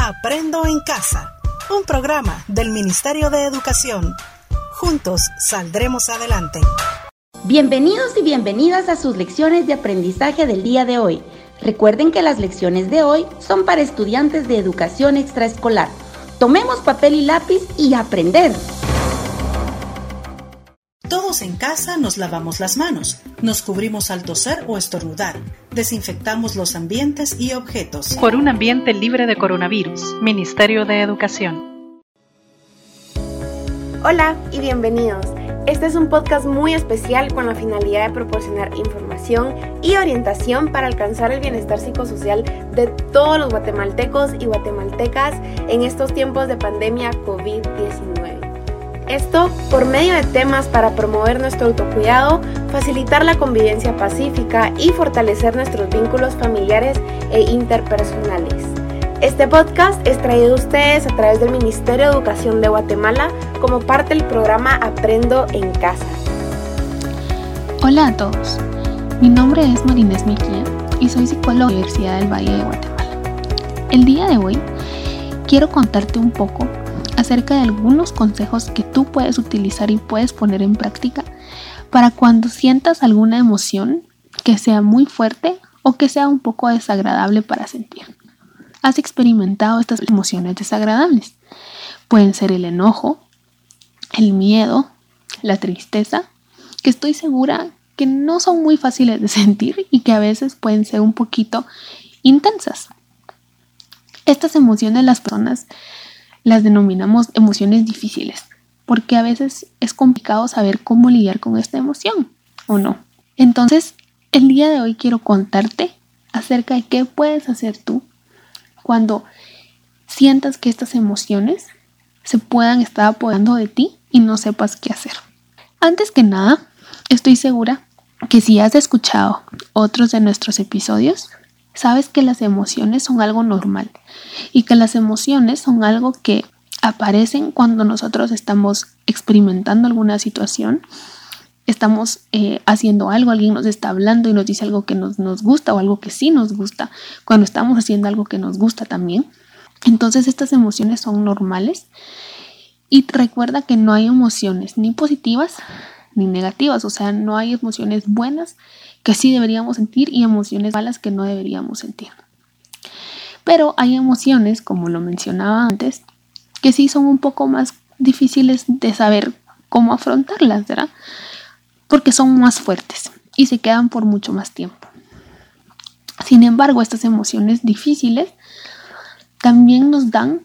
Aprendo en Casa, un programa del Ministerio de Educación. Juntos saldremos adelante. Bienvenidos y bienvenidas a sus lecciones de aprendizaje del día de hoy. Recuerden que las lecciones de hoy son para estudiantes de educación extraescolar. Tomemos papel y lápiz y aprender. Todos en casa nos lavamos las manos, nos cubrimos al toser o estornudar, desinfectamos los ambientes y objetos. Por un ambiente libre de coronavirus, Ministerio de Educación. Hola y bienvenidos. Este es un podcast muy especial con la finalidad de proporcionar información y orientación para alcanzar el bienestar psicosocial de todos los guatemaltecos y guatemaltecas en estos tiempos de pandemia COVID-19. Esto por medio de temas para promover nuestro autocuidado, facilitar la convivencia pacífica y fortalecer nuestros vínculos familiares e interpersonales. Este podcast es traído a ustedes a través del Ministerio de Educación de Guatemala como parte del programa Aprendo en Casa. Hola a todos, mi nombre es Marinés Mejía y soy psicóloga de la Universidad del Valle de Guatemala. El día de hoy quiero contarte un poco acerca de algunos consejos que tú puedes utilizar y puedes poner en práctica para cuando sientas alguna emoción que sea muy fuerte o que sea un poco desagradable para sentir. ¿Has experimentado estas emociones desagradables? Pueden ser el enojo, el miedo, la tristeza, que estoy segura que no son muy fáciles de sentir y que a veces pueden ser un poquito intensas. Estas emociones las personas las denominamos emociones difíciles, porque a veces es complicado saber cómo lidiar con esta emoción, ¿o no? Entonces, el día de hoy quiero contarte acerca de qué puedes hacer tú cuando sientas que estas emociones se puedan estar apoderando de ti y no sepas qué hacer. Antes que nada, estoy segura que si has escuchado otros de nuestros episodios, sabes que las emociones son algo normal y que las emociones son algo que aparecen cuando nosotros estamos experimentando alguna situación, estamos haciendo algo, alguien nos está hablando y nos dice algo que nos gusta o algo que sí nos gusta, cuando estamos haciendo algo que nos gusta también. Entonces estas emociones son normales y recuerda que no hay emociones ni positivas ni negativas, o sea, no hay emociones buenas que sí deberíamos sentir y emociones malas que no deberíamos sentir. Pero hay emociones, como lo mencionaba antes, que sí son un poco más difíciles de saber cómo afrontarlas, ¿verdad? Porque son más fuertes y se quedan por mucho más tiempo. Sin embargo, estas emociones difíciles también nos dan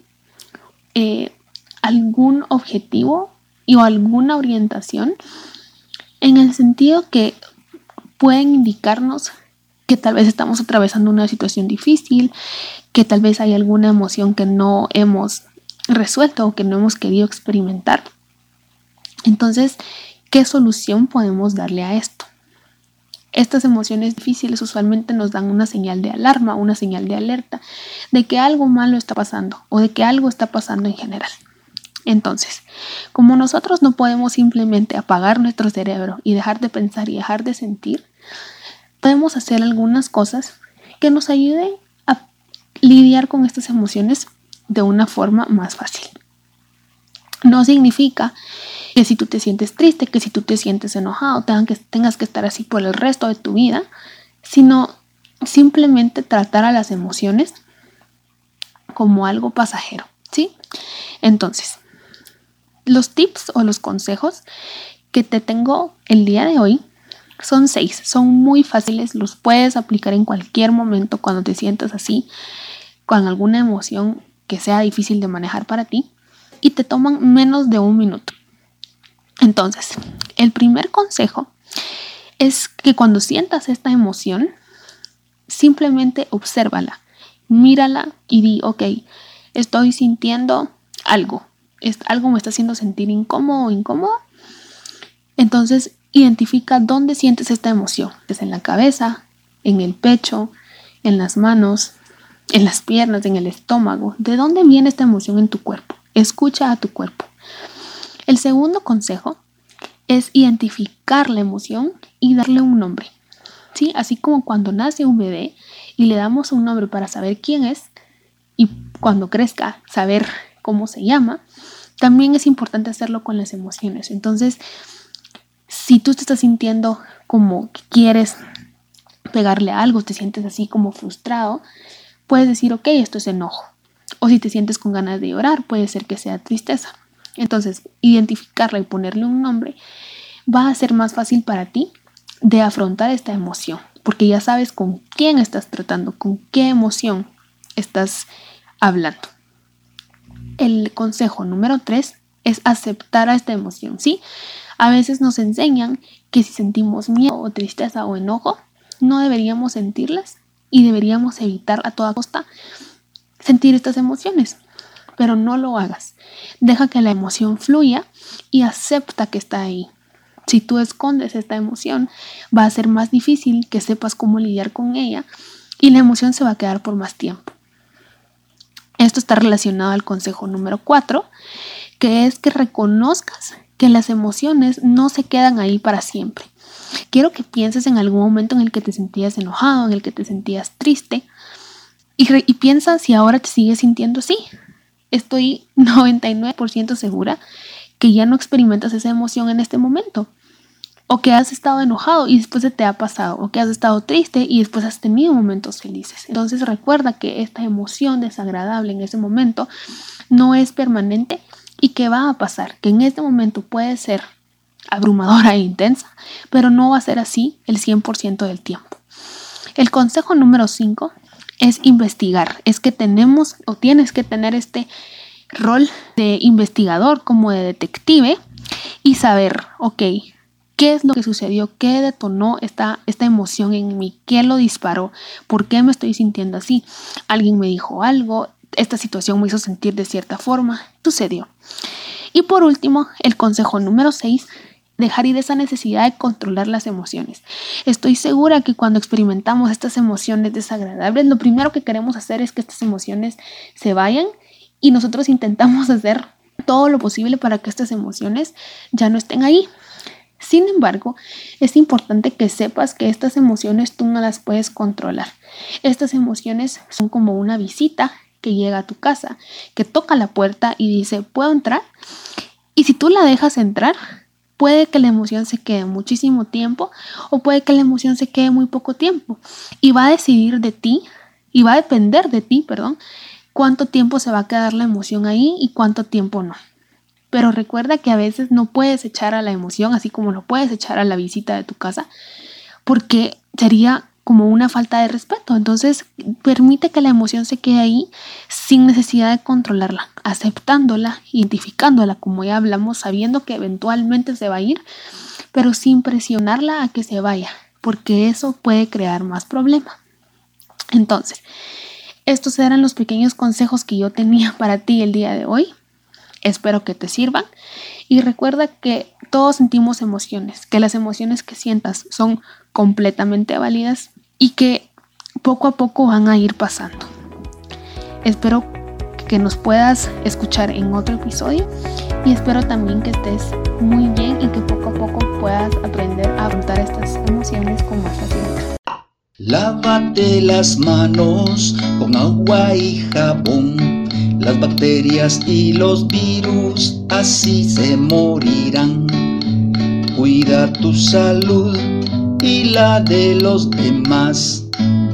algún objetivo o alguna orientación en el sentido que pueden indicarnos que tal vez estamos atravesando una situación difícil, que tal vez hay alguna emoción que no hemos resuelto o que no hemos querido experimentar. Entonces, ¿qué solución podemos darle a esto? Estas emociones difíciles usualmente nos dan una señal de alarma, una señal de alerta de que algo malo está pasando o de que algo está pasando en general. Entonces, como nosotros no podemos simplemente apagar nuestro cerebro y dejar de pensar y dejar de sentir, podemos hacer algunas cosas que nos ayuden a lidiar con estas emociones de una forma más fácil. No significa que si tú te sientes triste, que si tú te sientes enojado, tengas que estar así por el resto de tu vida, sino simplemente tratar a las emociones como algo pasajero, ¿sí? Entonces, los tips o los consejos que te tengo el día de hoy son 6, son muy fáciles, los puedes aplicar en cualquier momento cuando te sientas así, con alguna emoción que sea difícil de manejar para ti y te toman menos de 1 minuto. Entonces, el primer consejo es que cuando sientas esta emoción, simplemente obsérvala, mírala y di, ok, estoy sintiendo algo me está haciendo sentir incómodo o incómoda. Entonces, identifica dónde sientes esta emoción. ¿Es en la cabeza, en el pecho, en las manos, en las piernas, en el estómago? ¿De dónde viene esta emoción en tu cuerpo? Escucha a tu cuerpo. El segundo consejo es identificar la emoción y darle un nombre, ¿sí? Así como cuando nace un bebé y le damos un nombre para saber quién es y cuando crezca, saber cómo se llama, también es importante hacerlo con las emociones. Entonces, si tú te estás sintiendo como que quieres pegarle a algo, te sientes así como frustrado, puedes decir, ok, esto es enojo. O si te sientes con ganas de llorar, puede ser que sea tristeza. Entonces, identificarla y ponerle un nombre va a ser más fácil para ti de afrontar esta emoción, porque ya sabes con quién estás tratando, con qué emoción estás hablando. El consejo número 3 es aceptar a esta emoción, ¿sí? A veces nos enseñan que si sentimos miedo o tristeza o enojo, no deberíamos sentirlas y deberíamos evitar a toda costa sentir estas emociones, pero no lo hagas. Deja que la emoción fluya y acepta que está ahí. Si tú escondes esta emoción, va a ser más difícil que sepas cómo lidiar con ella y la emoción se va a quedar por más tiempo. Esto está relacionado al consejo número 4, que es que reconozcas que las emociones no se quedan ahí para siempre. Quiero que pienses en algún momento en el que te sentías enojado, en el que te sentías triste y piensa si ahora te sigues sintiendo así. Estoy 99% segura que ya no experimentas esa emoción en este momento, o que has estado enojado y después se te ha pasado, o que has estado triste y después has tenido momentos felices. Entonces recuerda que esta emoción desagradable en ese momento no es permanente y que va a pasar, que en este momento puede ser abrumadora e intensa, pero no va a ser así el 100% del tiempo. El consejo número 5 es investigar. Es que tenemos o tienes que tener este rol de investigador, como de detective, y saber, ok, ¿qué es lo que sucedió? ¿Qué detonó esta emoción en mí? ¿Qué lo disparó? ¿Por qué me estoy sintiendo así? ¿Alguien me dijo algo? ¿Esta situación me hizo sentir de cierta forma? Sucedió. Y por último, el consejo número 6, dejar ir esa necesidad de controlar las emociones. Estoy segura que cuando experimentamos estas emociones desagradables, lo primero que queremos hacer es que estas emociones se vayan y nosotros intentamos hacer todo lo posible para que estas emociones ya no estén ahí. Sin embargo, es importante que sepas que estas emociones tú no las puedes controlar. Estas emociones son como una visita que llega a tu casa, que toca la puerta y dice, ¿puedo entrar? Y si tú la dejas entrar, puede que la emoción se quede muchísimo tiempo o puede que la emoción se quede muy poco tiempo. Y va a decidir de ti, y va a depender de ti, cuánto tiempo se va a quedar la emoción ahí y cuánto tiempo no. Pero recuerda que a veces no puedes echar a la emoción, así como no puedes echar a la visita de tu casa, porque sería como una falta de respeto. Entonces, permite que la emoción se quede ahí sin necesidad de controlarla, aceptándola, identificándola, como ya hablamos, sabiendo que eventualmente se va a ir, pero sin presionarla a que se vaya, porque eso puede crear más problemas. Entonces, estos eran los pequeños consejos que yo tenía para ti el día de hoy. Espero que te sirvan y recuerda que todos sentimos emociones, que las emociones que sientas son completamente válidas y que poco a poco van a ir pasando. Espero que nos puedas escuchar en otro episodio y espero también que estés muy bien y que poco a poco puedas aprender a afrontar estas emociones con más facilidad. Lávate las manos con agua y jabón. Las bacterias y los virus así se morirán. Cuida tu salud y la de los demás.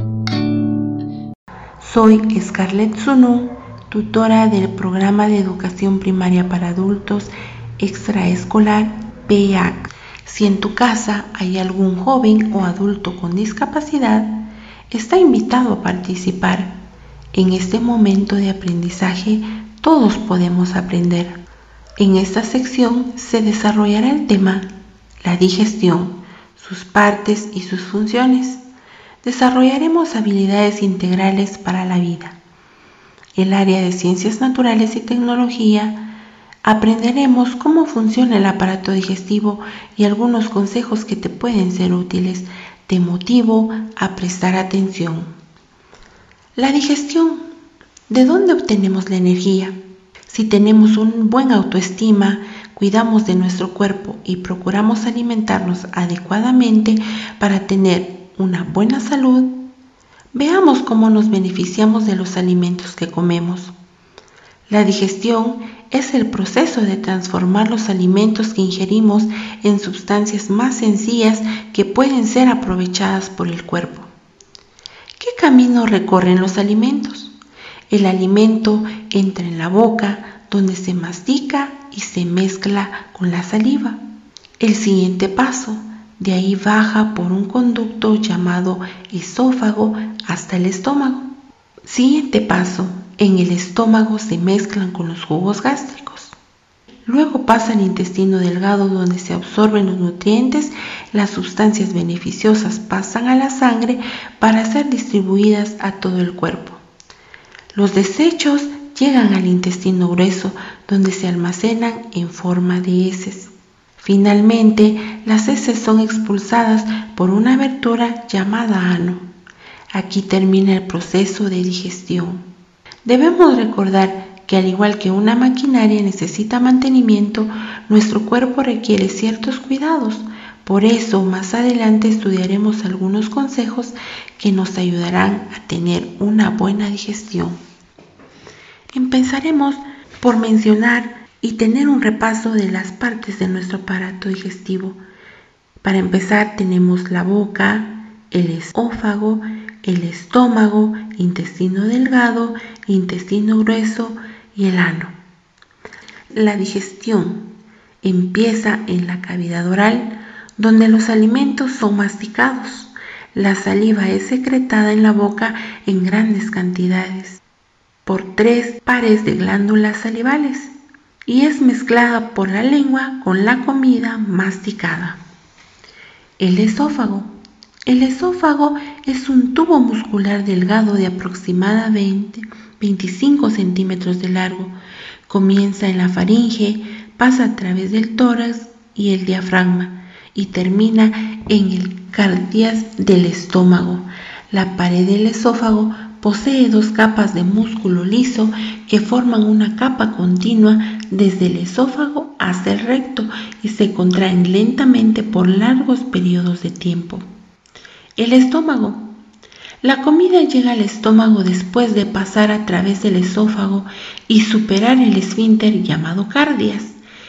Soy Scarlett Zunú, tutora del programa de educación primaria para adultos extraescolar PEAC. Si en tu casa hay algún joven o adulto con discapacidad, está invitado a participar. En este momento de aprendizaje, todos podemos aprender. En esta sección se desarrollará el tema la digestión, sus partes y sus funciones. Desarrollaremos habilidades integrales para la vida. El área de ciencias naturales y tecnología, aprenderemos cómo funciona el aparato digestivo y algunos consejos que te pueden ser útiles. Te motivo a prestar atención. La digestión. ¿De dónde obtenemos la energía? Si tenemos un buen autoestima, cuidamos de nuestro cuerpo y procuramos alimentarnos adecuadamente para tener una buena salud, veamos cómo nos beneficiamos de los alimentos que comemos. La digestión es el proceso de transformar los alimentos que ingerimos en sustancias más sencillas que pueden ser aprovechadas por el cuerpo. ¿Qué camino recorren los alimentos? El alimento entra en la boca, donde se mastica y se mezcla con la saliva. El siguiente paso, de ahí baja por un conducto llamado esófago hasta el estómago. Siguiente paso, en el estómago se mezclan con los jugos gástricos. Luego pasa al intestino delgado, donde se absorben los nutrientes. Las sustancias beneficiosas pasan a la sangre para ser distribuidas a todo el cuerpo. Los desechos llegan al intestino grueso, donde se almacenan en forma de heces. Finalmente, las heces son expulsadas por una abertura llamada ano. Aquí termina el proceso de digestión. Debemos recordar que al igual que una maquinaria necesita mantenimiento, nuestro cuerpo requiere ciertos cuidados. Por eso, más adelante estudiaremos algunos consejos que nos ayudarán a tener una buena digestión. Empezaremos por mencionar y tener un repaso de las partes de nuestro aparato digestivo. Para empezar, tenemos la boca, el esófago, el estómago, intestino delgado, intestino grueso y el ano. La digestión empieza en la cavidad oral, donde los alimentos son masticados. La saliva es secretada en la boca en grandes cantidades por 3 pares de glándulas salivales y es mezclada por la lengua con la comida masticada. El esófago. El esófago es un tubo muscular delgado de aproximadamente 25 centímetros de largo. Comienza en la faringe, pasa a través del tórax y el diafragma y termina en el cardíax del estómago. La pared del esófago posee 2 capas de músculo liso que forman una capa continua desde el esófago hasta el recto y se contraen lentamente por largos periodos de tiempo. El estómago. La comida llega al estómago después de pasar a través del esófago y superar el esfínter llamado cardíax.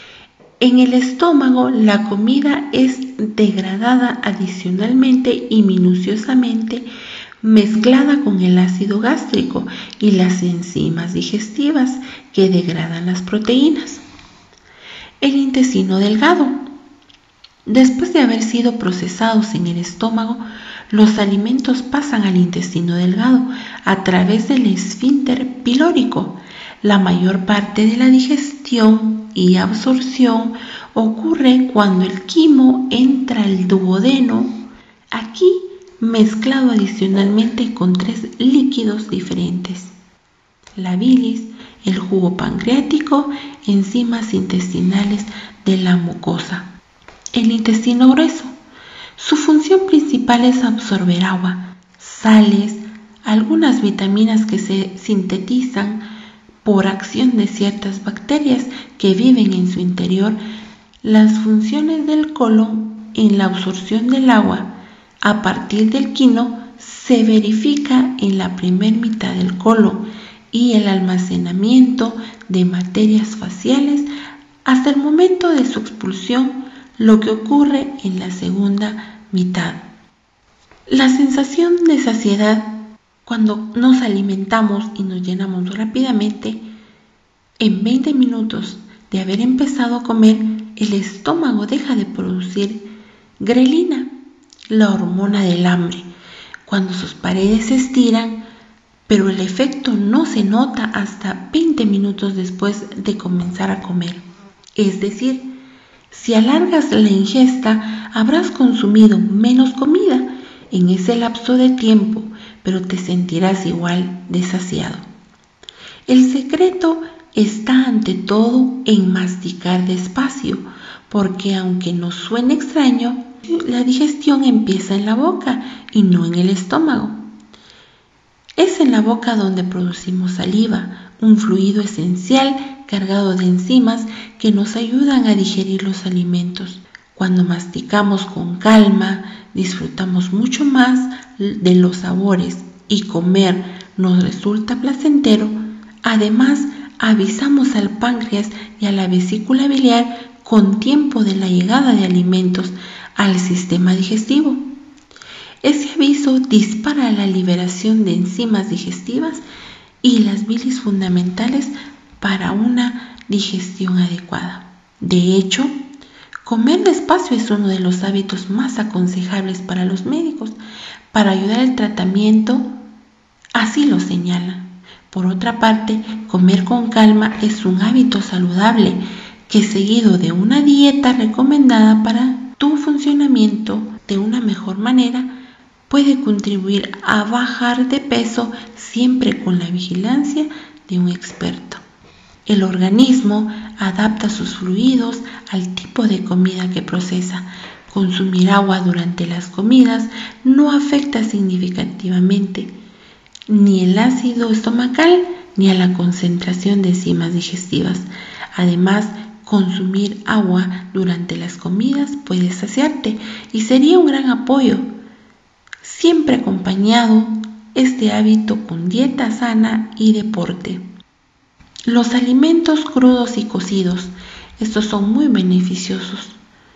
En el estómago, la comida es degradada adicionalmente y minuciosamente mezclada con el ácido gástrico y las enzimas digestivas que degradan las proteínas. El intestino delgado. Después de haber sido procesados en el estómago, los alimentos pasan al intestino delgado a través del esfínter pilórico. La mayor parte de la digestión y absorción ocurre cuando el quimo entra al duodeno, aquí mezclado adicionalmente con 3 líquidos diferentes: la bilis, el jugo pancreático, enzimas intestinales de la mucosa. El intestino grueso. Su función principal es absorber agua, sales, algunas vitaminas que se sintetizan por acción de ciertas bacterias que viven en su interior. Las funciones del colon en la absorción del agua a partir del quino se verifica en la primera mitad del colon y el almacenamiento de materias faciales hasta el momento de su expulsión, lo que ocurre en la segunda mitad. La sensación de saciedad cuando nos alimentamos y nos llenamos rápidamente. En 20 minutos de haber empezado a comer, el estómago deja de producir grelina, la hormona del hambre, cuando sus paredes se estiran, pero el efecto no se nota hasta 20 minutos después de comenzar a comer. Es decir, si alargas la ingesta, habrás consumido menos comida en ese lapso de tiempo, pero te sentirás igual de saciado. El secreto está ante todo en masticar despacio, porque aunque nos suene extraño, la digestión empieza en la boca y no en el estómago. Es en la boca donde producimos saliva, un fluido esencial cargado de enzimas que nos ayudan a digerir los alimentos. Cuando masticamos con calma, disfrutamos mucho más de los sabores y comer nos resulta placentero. Además, avisamos al páncreas y a la vesícula biliar con tiempo de la llegada de alimentos al sistema digestivo. Ese aviso dispara la liberación de enzimas digestivas y las bilis fundamentales para una digestión adecuada. De hecho, comer despacio es uno de los hábitos más aconsejables para los médicos para ayudar al tratamiento, así lo señalan. Por otra parte, comer con calma es un hábito saludable que, seguido de una dieta recomendada para tu funcionamiento de una mejor manera, puede contribuir a bajar de peso siempre con la vigilancia de un experto. El organismo adapta sus fluidos al tipo de comida que procesa. Consumir agua durante las comidas no afecta significativamente ni el ácido estomacal ni a la concentración de enzimas digestivas. Además, consumir agua durante las comidas puede saciarte y sería un gran apoyo, siempre acompañado este hábito con dieta sana y deporte. Los alimentos crudos y cocidos, estos son muy beneficiosos.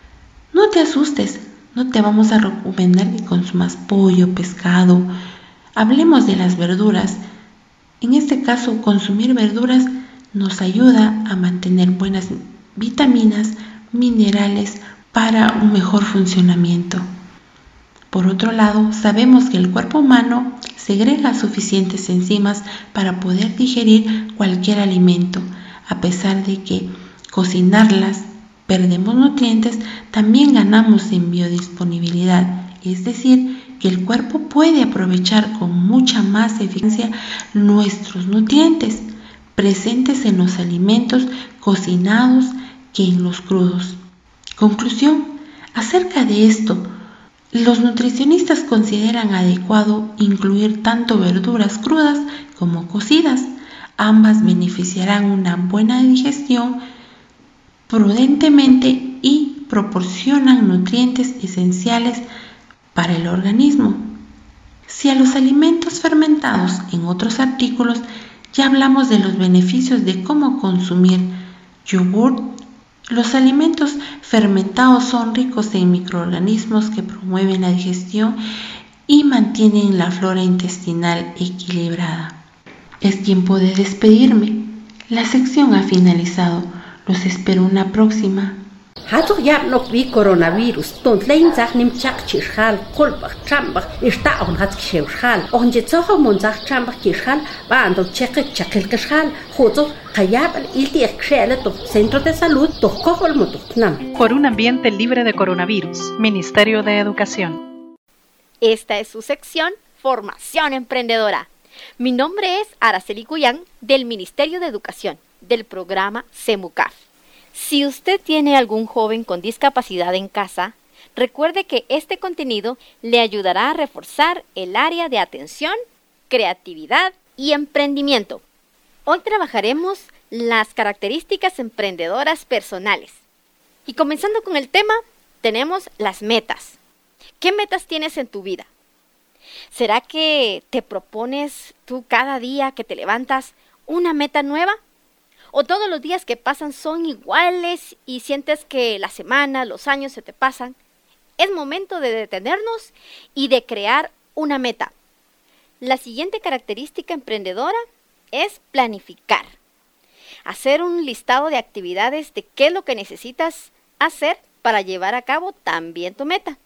No te asustes, no te vamos a recomendar que consumas pollo, pescado. Hablemos de las verduras. En este caso, consumir verduras nos ayuda a mantener buenas vitaminas, minerales para un mejor funcionamiento. Por otro lado, sabemos que el cuerpo humano segrega suficientes enzimas para poder digerir cualquier alimento. A pesar de que cocinarlas perdemos nutrientes, también ganamos en biodisponibilidad, es decir, que el cuerpo puede aprovechar con mucha más eficiencia nuestros nutrientes presentes en los alimentos cocinados que en los crudos. Conclusión, acerca de esto, los nutricionistas consideran adecuado incluir tanto verduras crudas como cocidas. Ambas beneficiarán una buena digestión prudentemente y proporcionan nutrientes esenciales para el organismo. Si a los alimentos fermentados en otros artículos ya hablamos de los beneficios de cómo consumir yogur, los alimentos fermentados son ricos en microorganismos que promueven la digestión y mantienen la flora intestinal equilibrada. Es tiempo de despedirme. La sección ha finalizado. Los espero una próxima. Hato ya no vi coronavirus, ton lein zach nim chak chishal, kolbach chambach, ista on hat kshewshal, on jetsoho monzach chambach kishal, bando cheke chakel kishal, jozo khayab ilti ekshele to Centro de Salud to kohol motoknam. Por un ambiente libre de coronavirus, Ministerio de Educación. Esta es su sección Formación Emprendedora. Mi nombre es Araceli Cuyán, del Ministerio de Educación, del programa CEMUCAF. Si usted tiene algún joven con discapacidad en casa, recuerde que este contenido le ayudará a reforzar el área de atención, creatividad y emprendimiento. Hoy trabajaremos las características emprendedoras personales. Y comenzando con el tema, tenemos las metas. ¿Qué metas tienes en tu vida? ¿Será que te propones tú cada día que te levantas una meta nueva? ¿O todos los días que pasan son iguales y sientes que la semana, los años se te pasan? Es momento de detenernos y de crear una meta. La siguiente característica emprendedora es planificar. Hacer un listado de actividades de qué es lo que necesitas hacer para llevar a cabo también tu meta.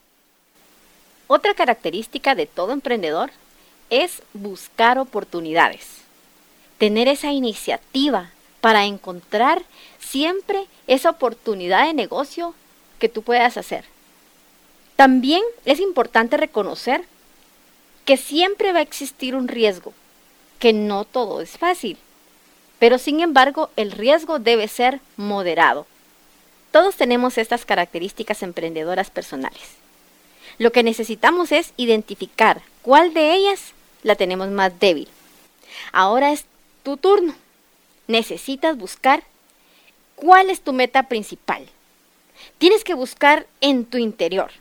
Otra característica de todo emprendedor es buscar oportunidades. Tener esa iniciativa para encontrar siempre esa oportunidad de negocio que tú puedas hacer. También es importante reconocer que siempre va a existir un riesgo, que no todo es fácil, pero sin embargo el riesgo debe ser moderado. Todos tenemos estas características emprendedoras personales. Lo que necesitamos es identificar cuál de ellas la tenemos más débil. Ahora es tu turno. Necesitas buscar cuál es tu meta principal. Tienes que buscar en tu interior.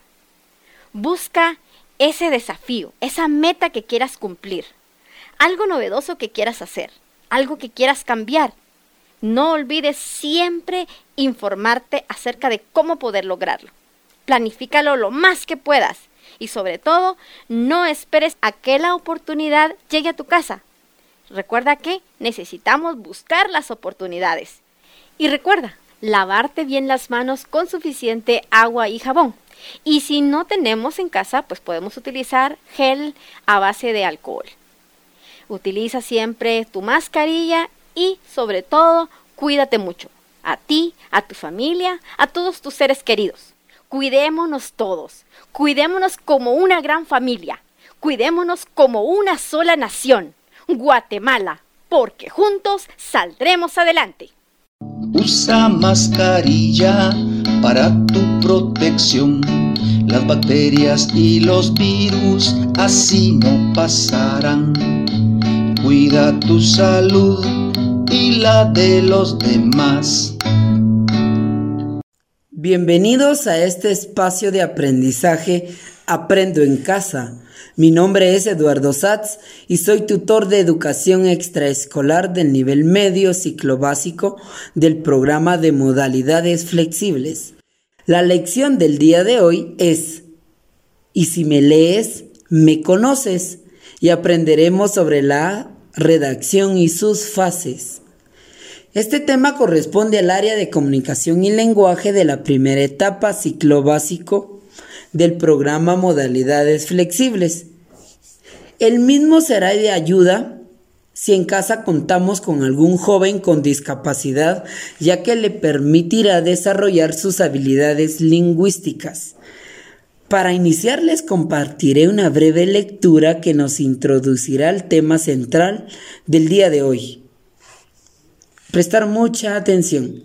Busca ese desafío, esa meta que quieras cumplir, algo novedoso que quieras hacer, algo que quieras cambiar. No olvides siempre informarte acerca de cómo poder lograrlo. Planifícalo lo más que puedas y sobre todo, no esperes a que la oportunidad llegue a tu casa. Recuerda que necesitamos buscar las oportunidades. Y recuerda, lavarte bien las manos con suficiente agua y jabón. Y si no tenemos en casa, pues podemos utilizar gel a base de alcohol. Utiliza siempre tu mascarilla y sobre todo, cuídate mucho. A ti, a tu familia, a todos tus seres queridos. Cuidémonos todos. Cuidémonos como una gran familia. Cuidémonos como una sola nación. Guatemala, porque juntos saldremos adelante. Usa mascarilla para tu protección. Las bacterias y los virus así no pasarán. Cuida tu salud y la de los demás. Bienvenidos a este espacio de aprendizaje Aprendo en Casa. Mi nombre es Eduardo Satz y soy tutor de educación extraescolar del nivel medio ciclo básico del programa de modalidades flexibles. La lección del día de hoy es: y si me lees, me conoces, y aprenderemos sobre la redacción y sus fases. Este tema corresponde al área de comunicación y lenguaje de la primera etapa ciclo básico del programa Modalidades Flexibles. El mismo será de ayuda si en casa contamos con algún joven con discapacidad, ya que le permitirá desarrollar sus habilidades lingüísticas. Para iniciar les compartiré una breve lectura que nos introducirá al tema central del día de hoy. Prestar mucha atención.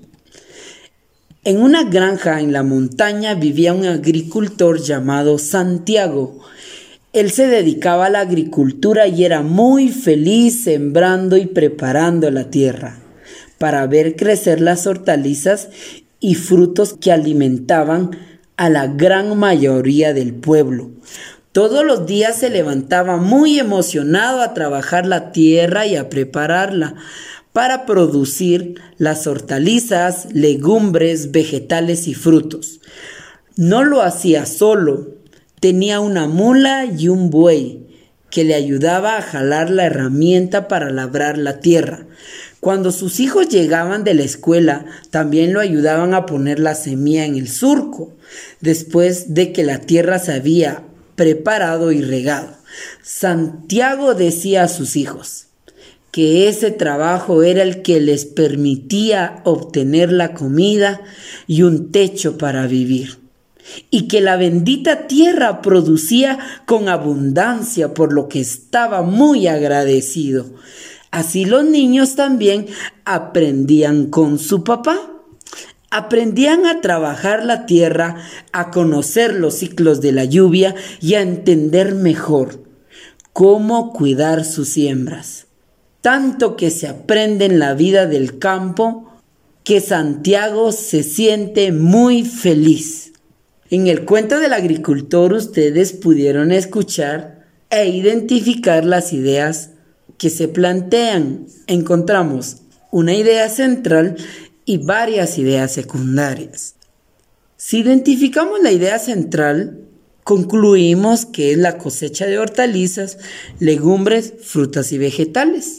En una granja en la montaña vivía un agricultor llamado Santiago. Él se dedicaba a la agricultura y era muy feliz sembrando y preparando la tierra para ver crecer las hortalizas y frutos que alimentaban a la gran mayoría del pueblo. Todos los días se levantaba muy emocionado a trabajar la tierra y a prepararla para producir las hortalizas, legumbres, vegetales y frutos. No lo hacía solo, tenía una mula y un buey que le ayudaba a jalar la herramienta para labrar la tierra. Cuando sus hijos llegaban de la escuela, también lo ayudaban a poner la semilla en el surco, después de que la tierra se había preparado y regado. Santiago decía a sus hijos que ese trabajo era el que les permitía obtener la comida y un techo para vivir, y que la bendita tierra producía con abundancia, por lo que estaba muy agradecido. Así los niños también aprendían con su papá. Aprendían a trabajar la tierra, a conocer los ciclos de la lluvia y a entender mejor cómo cuidar sus siembras. Tanto que se aprende en la vida del campo que Santiago se siente muy feliz. En el cuento del agricultor ustedes pudieron escuchar e identificar las ideas que se plantean. Encontramos una idea central y varias ideas secundarias. Si identificamos la idea central, concluimos que es la cosecha de hortalizas, legumbres, frutas y vegetales.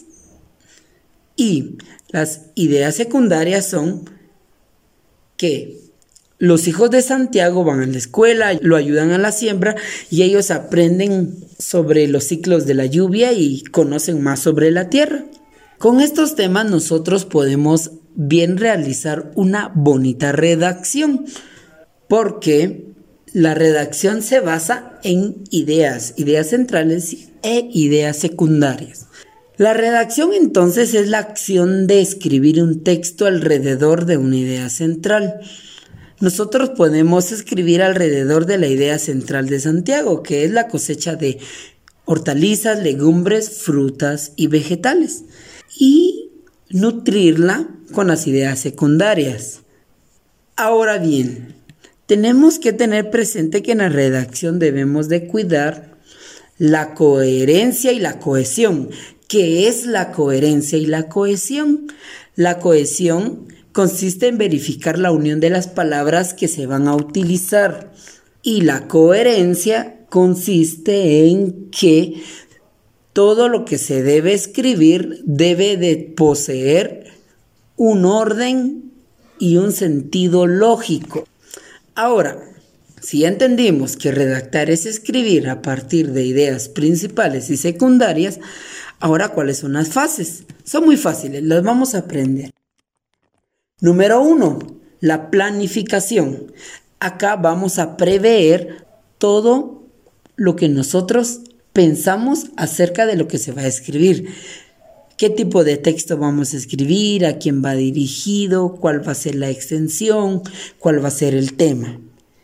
Y las ideas secundarias son que los hijos de Santiago van a la escuela, lo ayudan a la siembra y ellos aprenden sobre los ciclos de la lluvia y conocen más sobre la tierra. Con estos temas nosotros podemos bien realizar una bonita redacción, porque la redacción se basa en ideas centrales e ideas secundarias. La redacción entonces es la acción de escribir un texto alrededor de una idea central. Nosotros podemos escribir alrededor de la idea central de Santiago, que es la cosecha de hortalizas, legumbres, frutas y vegetales, y nutrirla con las ideas secundarias. Ahora bien, tenemos que tener presente que en la redacción debemos de cuidar la coherencia y la cohesión. ¿Qué es la coherencia y la cohesión? La cohesión consiste en verificar la unión de las palabras que se van a utilizar. Y la coherencia consiste en que todo lo que se debe escribir debe de poseer un orden y un sentido lógico. Ahora, si ya entendimos que redactar es escribir a partir de ideas principales y secundarias, ahora, ¿cuáles son las fases? Son muy fáciles, las vamos a aprender. Número 1, la planificación. Acá vamos a prever todo lo que nosotros pensamos acerca de lo que se va a escribir. ¿Qué tipo de texto vamos a escribir? ¿A quién va dirigido? ¿Cuál va a ser la extensión? ¿Cuál va a ser el tema?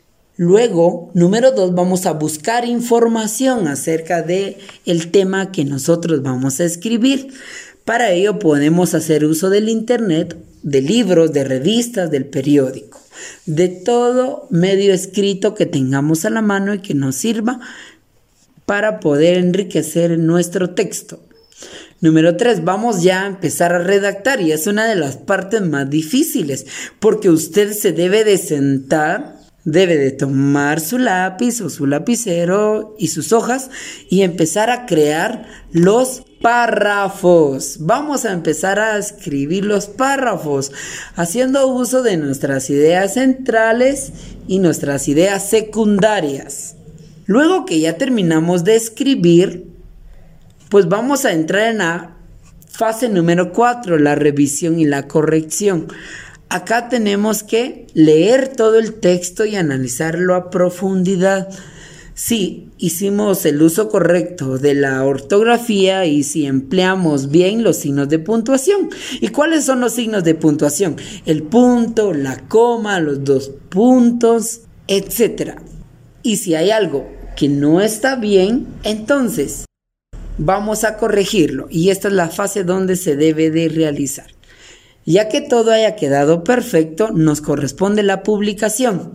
Luego, número 2, vamos a buscar información acerca del tema que nosotros vamos a escribir. Para ello podemos hacer uso del internet, de libros, de revistas, del periódico, de todo medio escrito que tengamos a la mano y que nos sirva para poder enriquecer nuestro texto. Número 3, vamos ya a empezar a redactar y es una de las partes más difíciles porque usted se debe de sentar. Debe de tomar su lápiz o su lapicero y sus hojas y empezar a crear los párrafos. Vamos a empezar a escribir los párrafos haciendo uso de nuestras ideas centrales y nuestras ideas secundarias. Luego que ya terminamos de escribir, pues vamos a entrar en la fase número 4, la revisión y la corrección. Acá tenemos que leer todo el texto y analizarlo a profundidad. Si hicimos el uso correcto de la ortografía y si empleamos bien los signos de puntuación. ¿Y cuáles son los signos de puntuación? El punto, la coma, los 2 puntos, etc. Y si hay algo que no está bien, entonces vamos a corregirlo. Y esta es la fase donde se debe de realizar. Ya que todo haya quedado perfecto, nos corresponde la publicación.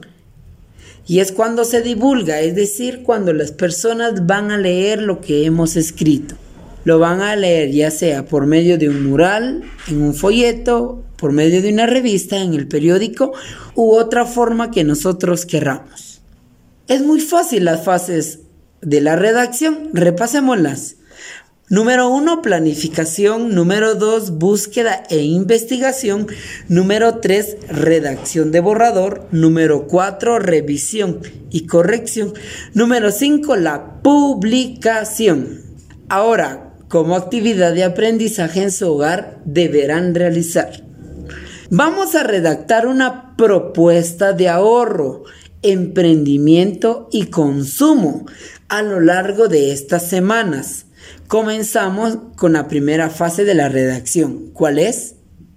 Y es cuando se divulga, es decir, cuando las personas van a leer lo que hemos escrito. Lo van a leer ya sea por medio de un mural, en un folleto, por medio de una revista, en el periódico u otra forma que nosotros querramos. Es muy fácil las fases de la redacción, repasémoslas. Número 1, planificación. Número 2, búsqueda e investigación. Número 3, redacción de borrador. Número 4, revisión y corrección. Número 5, la publicación. Ahora, como actividad de aprendizaje en su hogar, deberán realizar. Vamos a redactar una propuesta de ahorro, emprendimiento y consumo a lo largo de estas semanas. Comenzamos con la primera fase de la redacción. ¿Cuál es?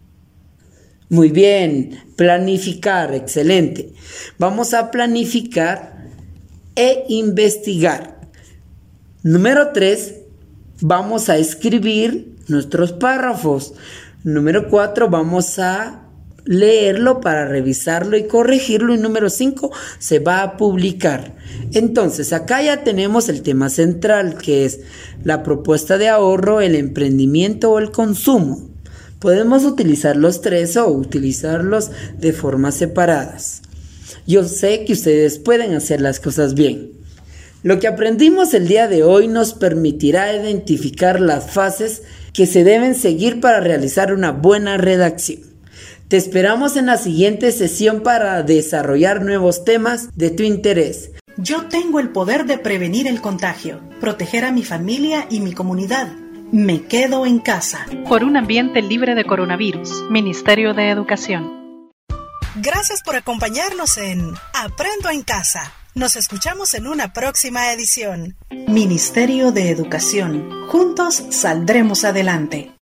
Muy bien, planificar, excelente. Vamos a planificar e investigar. Número 3, vamos a escribir nuestros párrafos. Número 4, vamos a leerlo para revisarlo y corregirlo. Y número 5, se va a publicar. Entonces, acá ya tenemos el tema central, que es la propuesta de ahorro, el emprendimiento o el consumo. Podemos utilizar los 3 o utilizarlos de formas separadas. Yo sé que ustedes pueden hacer las cosas bien. Lo que aprendimos el día de hoy nos permitirá identificar las fases que se deben seguir para realizar una buena redacción. Te esperamos en la siguiente sesión para desarrollar nuevos temas de tu interés. Yo tengo el poder de prevenir el contagio, proteger a mi familia y mi comunidad. Me quedo en casa. Por un ambiente libre de coronavirus, Ministerio de Educación. Gracias por acompañarnos en Aprendo en Casa. Nos escuchamos en una próxima edición. Ministerio de Educación. Juntos saldremos adelante.